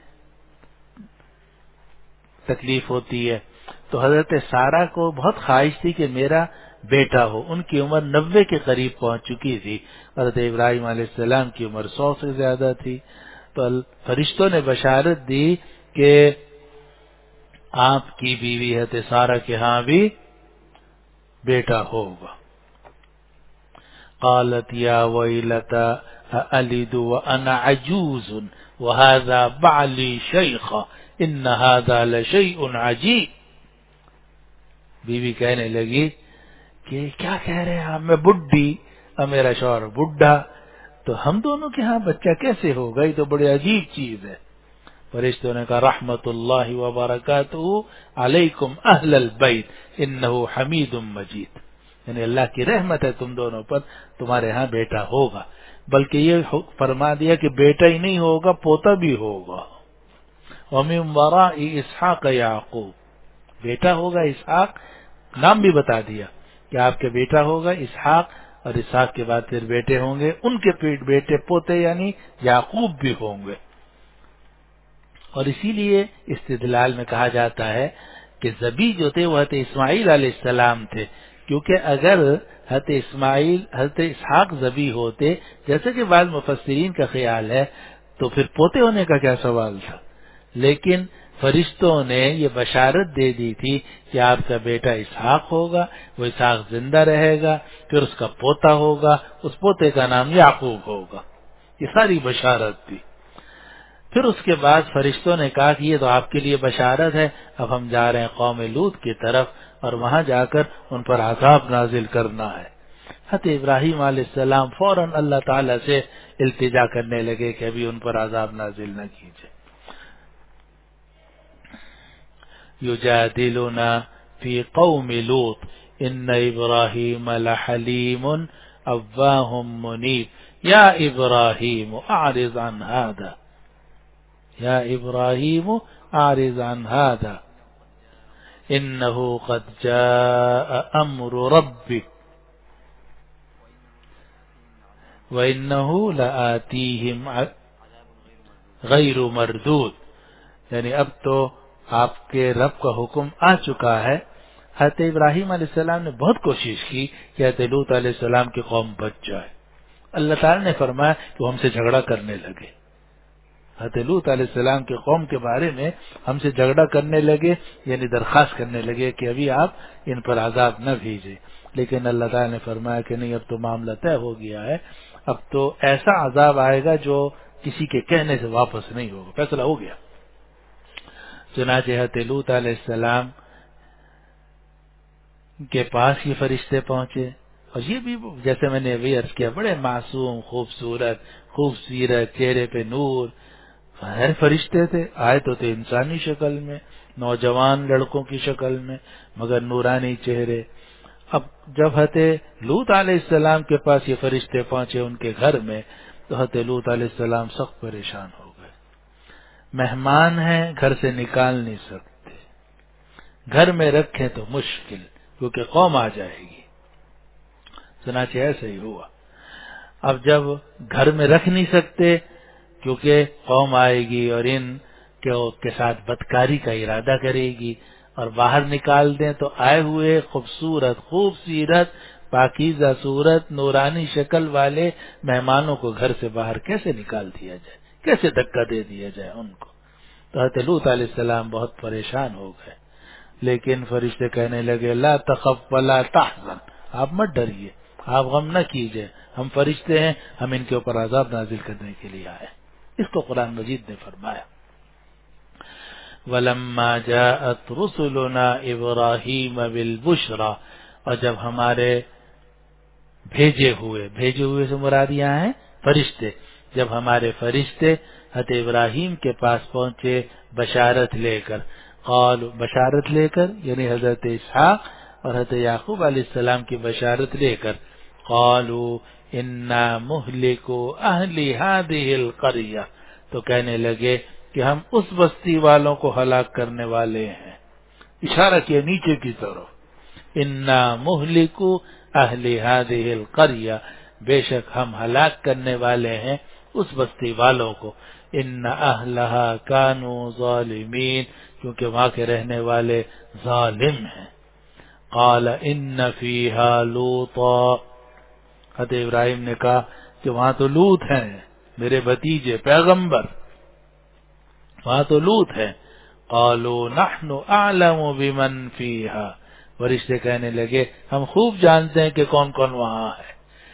تکلیف ہوتی ہے. تو حضرت سارہ کو بہت خواہش تھی کہ میرا بیٹا ہو. ان کی عمر نوے کے قریب پہنچ چکی تھی. حضرت ابراہیم علیہ السلام کی عمر سو سے زیادہ تھی. تو فرشتوں نے بشارت دی کہ آپ کی بیوی حضرت سارہ کے ہاں بھی بیٹا ہوگا. قالت یا ویلتا أألد وأنا عجوز وهذا بعلی شیخا ان هذا لشیء عجیب. بیوی کہنے لگی کہ کیا کہہ رہے ہیں آپ، میں بڈھی اور میرا شوہر بڈھا، تو ہم دونوں کے ہاں بچہ کیسے ہوگا؟ یہ تو بڑی عجیب چیز ہے. فرشتوں نے کہا رحمت اللہ وبرکاتہ علیکم اہل البیت انہ حمید مجید، یعنی اللہ کی رحمت ہے تم دونوں پر، تمہارے ہاں بیٹا ہوگا. بلکہ یہ فرما دیا کہ بیٹا ہی نہیں ہوگا پوتا بھی ہوگا. ومن وراء اسحاق یعقوب، بیٹا ہوگا اسحاق، نام بھی بتا دیا کہ آپ کے بیٹا ہوگا اسحاق، اور اسحاق کے بعد پھر بیٹے ہوں گے، ان کے پیٹ بیٹے پوتے یعنی یعقوب بھی ہوں گے. اور اسی لیے استدلال میں کہا جاتا ہے کہ ذبی جو تھے وہ حضرت اسماعیل علیہ السلام تھے، کیونکہ اگر حضرت اسماعیل حضرت اسحاق ذبی ہوتے جیسے کہ بعض مفسرین کا خیال ہے تو پھر پوتے ہونے کا کیا سوال تھا. لیکن فرشتوں نے یہ بشارت دے دی تھی کہ آپ کا بیٹا اسحاق ہوگا، وہ اسحاق زندہ رہے گا، پھر اس کا پوتا ہوگا، اس پوتے کا نام یعقوب ہوگا. یہ ساری بشارت تھی. پھر اس کے بعد فرشتوں نے کہا کہ یہ تو آپ کے لیے بشارت ہے، اب ہم جا رہے ہیں قوم لوط کی طرف اور وہاں جا کر ان پر عذاب نازل کرنا ہے. حضرت ابراہیم علیہ السلام فوراً اللہ تعالی سے التجا کرنے لگے کہ ابھی ان پر عذاب نازل نہ کیجیے. یجادلنا فی قوم لوط ان ابراہیم لحلیم اواہ منیب یا ابراہیم اعرض عن هذا یا ابراہیم اعرض عن هذا انه قد جاء امر ربک وانه لآتیہم غیر مردود. یعنی اب تو آپ کے رب کا حکم آ چکا ہے. حضرت ابراہیم علیہ السلام نے بہت کوشش کی کہ حضرت لوط علیہ السلام کی قوم بچ جائے. اللہ تعالی نے فرمایا کہ وہ ہم سے جھگڑا کرنے لگے. حضرت لوط علیہ السلام کے قوم کے بارے میں ہم سے جھگڑا کرنے لگے، یعنی درخواست کرنے لگے کہ ابھی آپ ان پر عذاب نہ بھیجیں. لیکن اللہ تعالیٰ نے فرمایا کہ نہیں، اب تو معاملہ طے ہو گیا ہے، اب تو ایسا عذاب آئے گا جو کسی کے کہنے سے واپس نہیں ہوگا، فیصلہ ہو گیا۔ چنانچہ حضرت لوط علیہ السلام کے پاس یہ فرشتے پہنچے، اور یہ بھی جیسے میں نے ابھی عرض کیا بڑے معصوم، خوبصورت خوبصورت چہرے پہ نور ہے فرشتے تھے، آئے تو تھے انسانی شکل میں، نوجوان لڑکوں کی شکل میں، مگر نورانی چہرے۔ اب جب حضرت لوط علیہ السلام کے پاس یہ فرشتے پہنچے ان کے گھر میں، تو حضرت لوط علیہ السلام سخت پریشان ہو گئے۔ مہمان ہیں، گھر سے نکال نہیں سکتے، گھر میں رکھیں تو مشکل، کیونکہ قوم آ جائے گی۔ چنانچہ ایسا ہی ہوا۔ اب جب گھر میں رکھ نہیں سکتے کیونکہ قوم آئے گی اور ان کے ساتھ بدکاری کا ارادہ کرے گی، اور باہر نکال دیں تو آئے ہوئے خوبصورت خوبصورت پاکیزہ صورت نورانی شکل والے مہمانوں کو گھر سے باہر کیسے نکال دیا جائے، کیسے دھکا دے دیا جائے ان کو؟ تو حضرت لوط علیہ السلام بہت پریشان ہو گئے، لیکن فرشتے کہنے لگے لا تخف ولا تحزن، آپ مت ڈریے، آپ غم نہ کیجئے، ہم فرشتے ہیں، ہم ان کے اوپر عذاب نازل کرنے کے لیے آئے۔ اس کو قرآن مجید نے فرمایا۔ وَلَمَّا جَاءَتْ رُسُلُنَا إِبْرَاهِيمَ بِالْبُشْرَى، اور جب ہمارے بھیجے ہوئے بھیجے ہوئے سے مراد یہاں ہیں فرشتے، جب ہمارے فرشتے حضرت ابراہیم کے پاس پہنچے بشارت لے کر، قالوا بشارت لے کر یعنی حضرت اسحاق اور حضرت یعقوب علیہ السلام کی بشارت لے کر، قالوا انا مہلکو اہل هذه القریہ، تو کہنے لگے کہ ہم اس بستی والوں کو ہلاک کرنے والے ہیں، اشارہ کیا نیچے کی طرف، انا مہلکو اہل هذه القریہ، بے شک ہم ہلاک کرنے والے ہیں اس بستی والوں کو، ان اہلہا کانوا ظالمین، کیونکہ وہاں کے رہنے والے ظالم ہیں۔ قال ان فیہا لوطا، حضرت ابراہیم نے کہا کہ وہاں تو لوط ہیں، میرے بھتیجے پیغمبر، وہاں تو لوط ہیں۔ قالوا نحن اعلم بمن فیہا، فرشتے کہنے لگے ہم خوب جانتے ہیں کہ کون کون وہاں ہے۔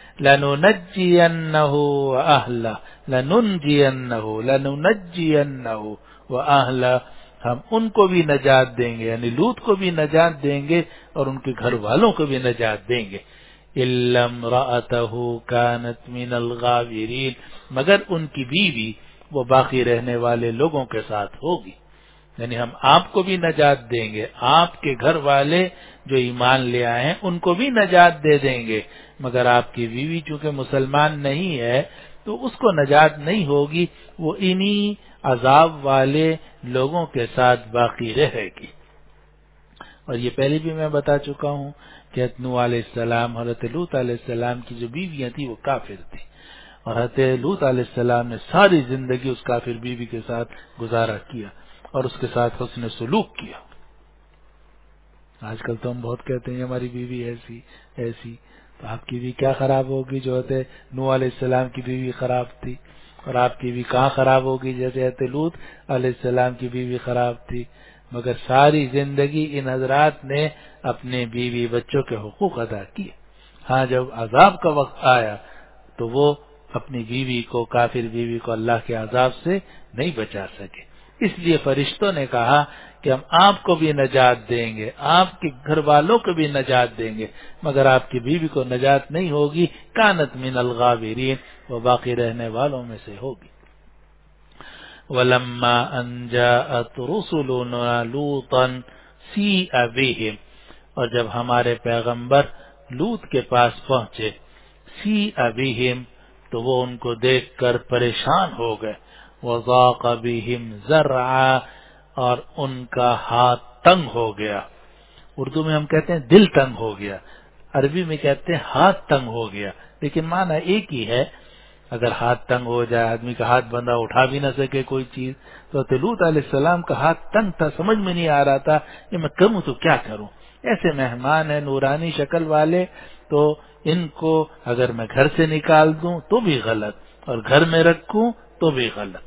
لننجینہ واہلہ لننجینہ لننجینہ واہلہ، ہم ان کو بھی نجات دیں گے، یعنی لوط کو بھی نجات دیں گے اور ان کے گھر والوں کو بھی نجات دیں گے۔ الا امرأته كانت من الغابرین، مگر ان کی بیوی وہ باقی رہنے والے لوگوں کے ساتھ ہوگی، یعنی ہم آپ کو بھی نجات دیں گے، آپ کے گھر والے جو ایمان لے آئے ہیں ان کو بھی نجات دے دیں گے، مگر آپ کی بیوی چونکہ مسلمان نہیں ہے تو اس کو نجات نہیں ہوگی، وہ انہی عذاب والے لوگوں کے ساتھ باقی رہے گی۔ اور یہ پہلے بھی میں بتا چکا ہوں کہ حضرت نوح علیہ السلام، حضرت لوط علیہ السلام کی جو بیویاں تھیں وہ کافر تھیں، اور حضرت لوط علیہ السلام نے ساری زندگی اس کافر بیوی کے ساتھ گزارا کیا اور اس کے ساتھ حسن سلوک کیا۔ آج کل تو ہم بہت کہتے ہیں ہماری بیوی ایسی ایسی، تو آپ کی بھی کیا خراب ہوگی جو حضرت نوح علیہ السلام کی بیوی خراب تھی، اور آپ کی بھی کہاں خراب ہوگی جیسے حضرت لوط علیہ السلام کی بیوی خراب تھی۔ مگر ساری زندگی ان حضرات نے اپنے بیوی بچوں کے حقوق ادا کیے، ہاں جب عذاب کا وقت آیا تو وہ اپنی بیوی کو، کافر بیوی کو اللہ کے عذاب سے نہیں بچا سکے، اس لیے فرشتوں نے کہا کہ ہم آپ کو بھی نجات دیں گے، آپ کے گھر والوں کو بھی نجات دیں گے، مگر آپ کی بیوی کو نجات نہیں ہوگی، کانت من الغابرین، وہ باقی رہنے والوں میں سے ہوگی۔ وَلَمَّا أَن جَاءَتْ رُسُلُنَا لُوطًا سِیءَ بِهِمْ، اور جب ہمارے پیغمبر لوط کے پاس پہنچے، سِیءَ بِهِمْ، تو وہ ان کو دیکھ کر پریشان ہو گئے، وَضَاقَ بِهِمْ ذَرْعًا، اور ان کا ہاتھ تنگ ہو گیا۔ اردو میں ہم کہتے ہیں دل تنگ ہو گیا، عربی میں کہتے ہیں ہاتھ تنگ ہو گیا، لیکن معنی ایک ہی ہے۔ اگر ہاتھ تنگ ہو جائے، آدمی کا ہاتھ بندہ اٹھا بھی نہ سکے کوئی چیز، تو لوط علیہ السلام کا ہاتھ تنگ تھا، سمجھ میں نہیں آ رہا تھا کہ میں کروں تو کیا کروں، ایسے مہمان ہیں نورانی شکل والے، تو ان کو اگر میں گھر سے نکال دوں تو بھی غلط، اور گھر میں رکھوں تو بھی غلط۔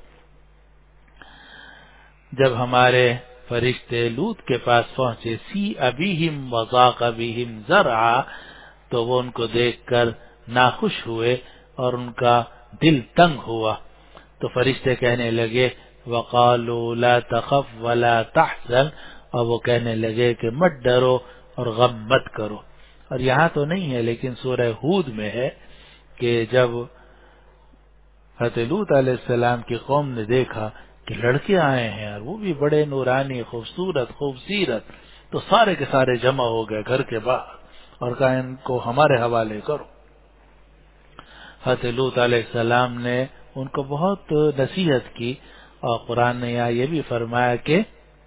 جب ہمارے فرشتے لوط کے پاس پہنچے، سی ابیہم وضاق بہم ذرعا، تو وہ ان کو دیکھ کر ناخوش ہوئے اور ان کا دل تنگ ہوا. تو فرشتے کہنے لگے وقالوا لا تخف ولا تحزن، اور وہ کہنے لگے کہ مت ڈرو اور غم مت کرو. اور یہاں تو نہیں ہے لیکن سورہ ہود میں ہے کہ جب حضرت لوط علیہ السلام کی قوم نے دیکھا کہ لڑکے آئے ہیں اور وہ بھی بڑے نورانی خوبصورت خوبصیرت، تو سارے کے سارے جمع ہو گئے گھر کے باہر اور کہا ان کو ہمارے حوالے کرو. حضرت لوط علیہ السلام نے ان کو بہت نصیحت کی، اور قرآن نے یہاں یہ بھی فرمایا کہ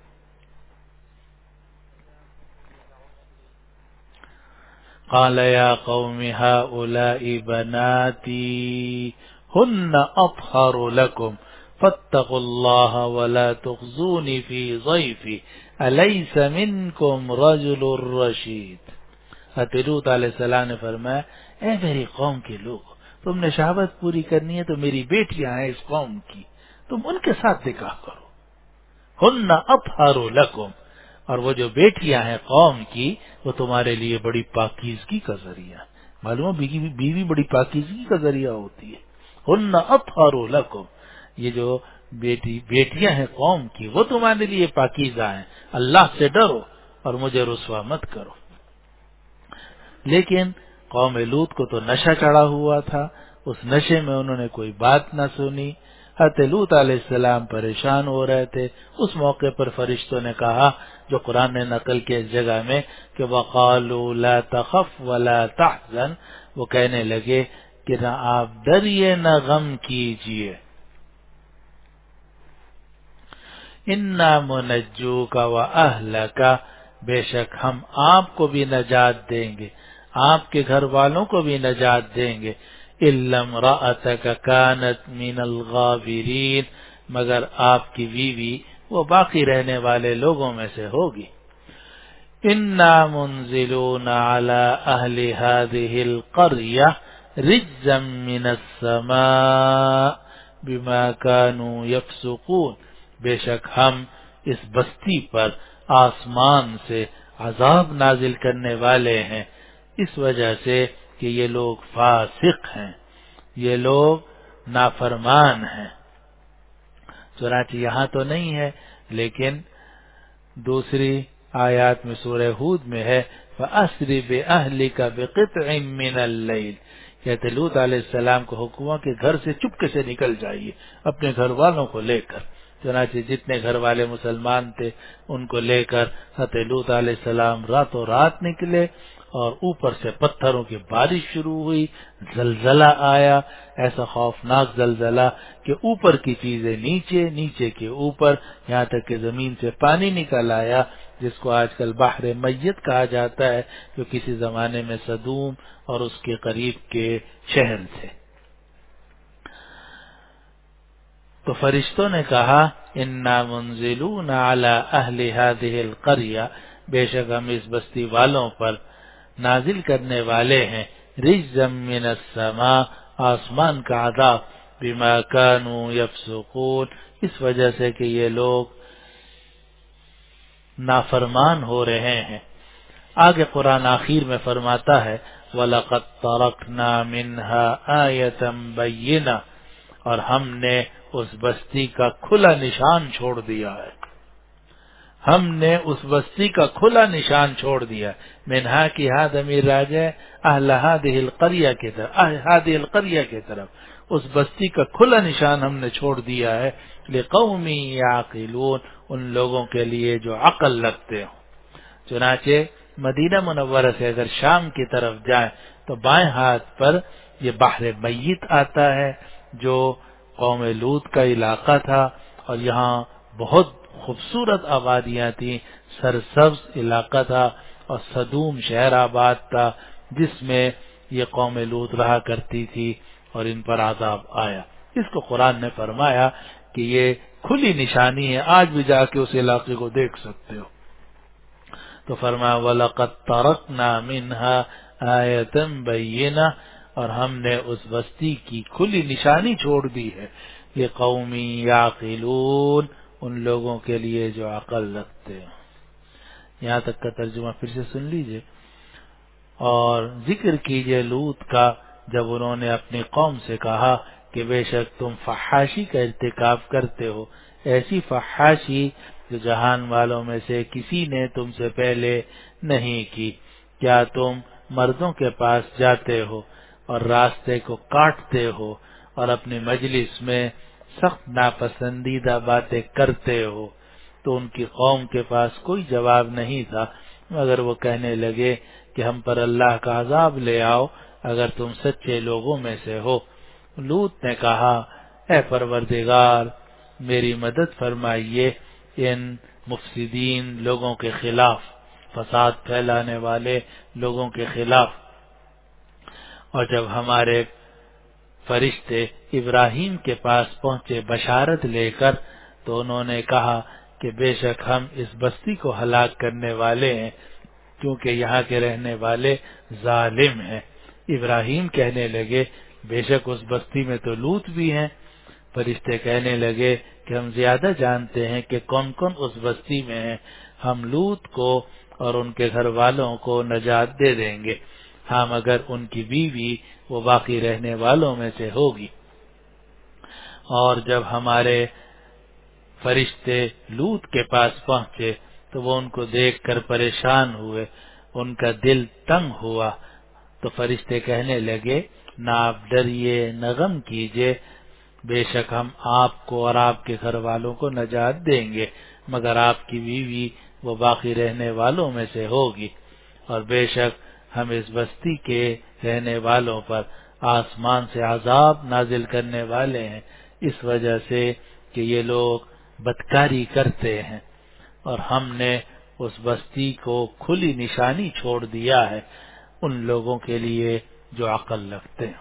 قال یا قوم هؤلاء بناتي هن اطهر لكم فاتقوا الله ولا تخزوني في ضيفي أليس منكم رجل رشید. حضرت لوط علیہ السلام نے فرمایا اے میری قوم کے لوگ، تم نے شہوت پوری کرنی ہے تو میری بیٹیاں ہیں اس قوم کی، تم ان کے ساتھ نکاح کرو. ہن اطہر لکم، اور وہ جو بیٹیاں ہیں قوم کی وہ تمہارے لیے بڑی پاکیزگی کا ذریعہ. معلوم بیوی بیوی بڑی پاکیزگی کا ذریعہ ہوتی ہے. ہن اطہر لکم، یہ جو بیٹی بیٹیاں ہیں قوم کی وہ تمہارے لیے پاکیزہ ہیں. اللہ سے ڈرو اور مجھے رسوا مت کرو. لیکن قوم لوط کو تو نشہ چڑھا ہوا تھا، اس نشے میں انہوں نے کوئی بات نہ سنی. حضرت لوط علیہ السلام پریشان ہو رہے تھے. اس موقع پر فرشتوں نے کہا جو قرآن نے نقل کیا اس جگہ میں کہ وقالوا لا تخف ولا تحزن، وہ کہنے لگے کہ نہ آپ ڈریے نہ غم کیجیے. انا منجوک واہلک، بے شک ہم آپ کو بھی نجات دیں گے، آپ کے گھر والوں کو بھی نجات دیں گے. الا امرأتک کانت من الغابرین، مگر آپ کی بیوی وہ باقی رہنے والے لوگوں میں سے ہوگی. انا منزلون علی اہل هذه القرية رجزا من السماء بما كانوا يفسقون، بے شک ہم اس بستی پر آسمان سے عذاب نازل کرنے والے ہیں اس وجہ سے کہ یہ لوگ فاسق ہیں، یہ لوگ نافرمان ہیں. چنانچہ یہاں تو نہیں ہے لیکن دوسری آیات میں سورہ ہود میں ہے فَأَسْرِ بِأَهْلِكَ بِقِطْعٍ مِّنَ اللَّيْلِ، کہتے لوط علیہ السلام کو حکم ہوا کہ گھر سے چپکے سے نکل جائیے اپنے گھر والوں کو لے کر. چنانچہ جتنے گھر والے مسلمان تھے ان کو لے کر حضرت لوط علیہ السلام راتوں رات نکلے، اور اوپر سے پتھروں کی بارش شروع ہوئی، زلزلہ آیا، ایسا خوفناک زلزلہ کہ اوپر کی چیزیں نیچے، نیچے کے اوپر، یہاں تک کہ زمین سے پانی نکل آیا جس کو آج کل بحر میت کہا جاتا ہے، جو کسی زمانے میں سدوم اور اس کے قریب کے شہر تھے. تو فرشتوں نے کہا انا منزلون علی اہل هذه القرية، بے شک ہم اس بستی والوں پر نازل کرنے والے ہیں رجزا من السماء، آسمان کا عذاب، بما كانوا يفسقون، اس وجہ سے کہ یہ لوگ نافرمان ہو رہے ہیں. آگے قرآن آخر میں فرماتا ہے وَلَقَدْ تَرَكْنَا مِنْهَا آيَةً بَيِّنَةً، اور ہم نے اس بستی کا کھلا نشان چھوڑ دیا ہے، ہم نے اس بستی کا کھلا نشان چھوڑ دیا. منہا کی ہا ضمیر راجع اہل هذه القرية کی طرف، اہل هذه القرية کی طرف، اس بستی کا کھلا نشان ہم نے چھوڑ دیا ہے لقوم یعقلون، ان لوگوں کے لیے جو عقل رکھتے ہوں. چنانچہ مدینہ منورہ سے اگر شام کی طرف جائیں تو بائیں ہاتھ پر یہ بحر میت آتا ہے جو قوم لوط کا علاقہ تھا، اور یہاں بہت خوبصورت آبادیاں تھیں، سرسبز علاقہ تھا، اور صدوم شہر آباد تھا جس میں یہ قوم لوط رہا کرتی تھی، اور ان پر عذاب آیا. اس کو قرآن نے فرمایا کہ یہ کھلی نشانی ہے، آج بھی جا کے اس علاقے کو دیکھ سکتے ہو. تو فرمایا وَلَقَدْ تَرَكْنَا مِنْهَا آيَةً بَيِّنَةً، اور ہم نے اس بستی کی کھلی نشانی چھوڑ دی ہے لِقَوْمٍ يَعْقِلُونَ، ان لوگوں کے لیے جو عقل رکھتے ہیں. یہاں تک کا ترجمہ پھر سے سن لیجئے. اور ذکر کیجئے لوط کا جب انہوں نے اپنی قوم سے کہا کہ بے شک تم فحاشی کا ارتکاب کرتے ہو، ایسی فحاشی جو جہان والوں میں سے کسی نے تم سے پہلے نہیں کی۔ کیا تم مردوں کے پاس جاتے ہو اور راستے کو کاٹتے ہو اور اپنی مجلس میں سخت ناپسندیدہ باتیں کرتے ہو؟ تو ان کی قوم کے پاس کوئی جواب نہیں تھا مگر وہ کہنے لگے کہ ہم پر اللہ کا عذاب لے آؤ اگر تم سچے لوگوں میں سے ہو۔ لوط نے کہا، اے پروردگار میری مدد فرمائیے ان مفسدین لوگوں کے خلاف، فساد پھیلانے والے لوگوں کے خلاف۔ اور جب ہمارے فرشتے ابراہیم کے پاس پہنچے بشارت لے کر تو انہوں نے کہا کہ بے شک ہم اس بستی کو ہلاک کرنے والے ہیں کیونکہ یہاں کے رہنے والے ظالم ہیں۔ ابراہیم کہنے لگے بے شک اس بستی میں تو لوط بھی ہیں۔ فرشتے کہنے لگے کہ ہم زیادہ جانتے ہیں کہ کون کون اس بستی میں ہیں، ہم لوط کو اور ان کے گھر والوں کو نجات دے دیں گے، ہاں مگر ان کی بیوی وہ باقی رہنے والوں میں سے ہوگی۔ اور جب ہمارے فرشتے لوط کے پاس پہنچے تو وہ ان کو دیکھ کر پریشان ہوئے، ان کا دل تنگ ہوا۔ تو فرشتے کہنے لگے نہ آپ ڈریے نہ غم کیجیے، بے شک ہم آپ کو اور آپ کے گھر والوں کو نجات دیں گے، مگر آپ کی بیوی وہ باقی رہنے والوں میں سے ہوگی۔ اور بے شک ہم اس بستی کے رہنے والوں پر آسمان سے عذاب نازل کرنے والے ہیں اس وجہ سے کہ یہ لوگ بدکاری کرتے ہیں، اور ہم نے اس بستی کو کھلی نشانی چھوڑ دیا ہے ان لوگوں کے لیے جو عقل رکھتے ہیں۔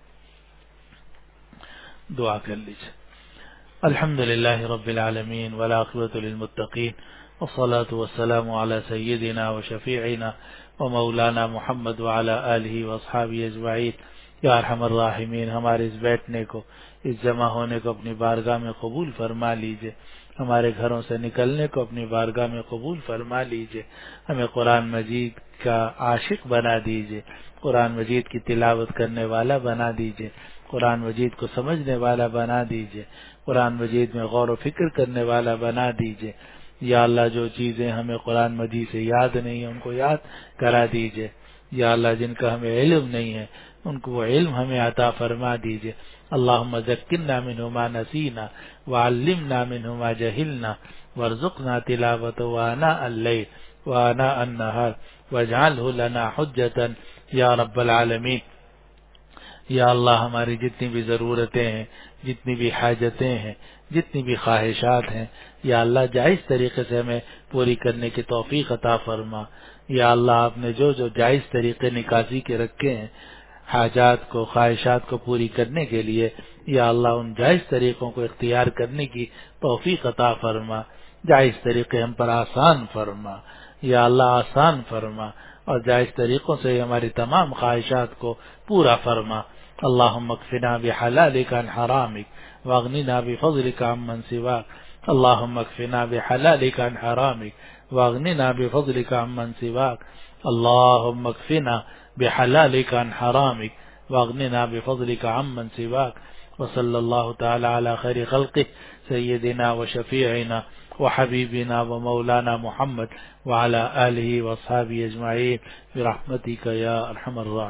دعا کر لیجیے۔ الحمد للہ رب العالمین والعاقبۃ للمتقین والصلاة والسلام علی سیدنا وشفیعنا ومولانا محمد وعلی آلہ واصحابہ اجمعین۔ یا ارحم الراحمین، ہمارے اس بیٹھنے کو، اس جمع ہونے کو اپنی بارگاہ میں قبول فرما لیجئے، ہمارے گھروں سے نکلنے کو اپنی بارگاہ میں قبول فرما لیجئے، ہمیں قرآن مجید کا عاشق بنا دیجئے، قرآن مجید کی تلاوت کرنے والا بنا دیجئے، قرآن مجید کو سمجھنے والا بنا دیجئے، قرآن مجید میں غور و فکر کرنے والا بنا دیجئے۔ یا اللہ جو چیزیں ہمیں قرآن مجید سے یاد نہیں ہیں ان کو یاد کرا دیجئے۔ یا اللہ جن کا ہمیں علم نہیں ہے ان کو وہ علم ہمیں عطا فرما دیجئے۔ اللہم ذکرنا منہ ما نسینا وعلمنا منہ ما جہلنا وارزقنا تلاوته آناء اللیل وآناء النہار واجعلہ لنا حجتا یا رب العالمین۔ یا اللہ ہماری جتنی بھی ضرورتیں ہیں، جتنی بھی حاجتیں ہیں، جتنی بھی خواہشات ہیں، یا اللہ جائز طریقے سے ہمیں پوری کرنے کی توفیق عطا فرما۔ یا اللہ آپ نے جو جو جائز طریقے نکاسی کے رکھے ہیں حاجات کو، خواہشات کو پوری کرنے کے لیے، یا اللہ ان جائز طریقوں کو اختیار کرنے کی توفیق عطا فرما، جائز طریقے ہم پر آسان فرما، یا اللہ آسان فرما، اور جائز طریقوں سے ہماری تمام خواہشات کو پورا فرما۔ اللہم اکفنا بحلالک عن حرامک واغننا بفضلک عمن سواک، اللہم اکفنا بحلالک عن حرامک واغننا بفضلک عمن سواک، اللہم اکفنا بحلالک عن حرامک واغننا بفضلک عمن سواک۔ وصلی اللہ تعالی علی خیر خلقہ سیدنا وشفیعنا وحبیبنا ومولانا محمد وعلى آلہ واصحابہ اجمعین برحمتک یا ارحم الراحمین۔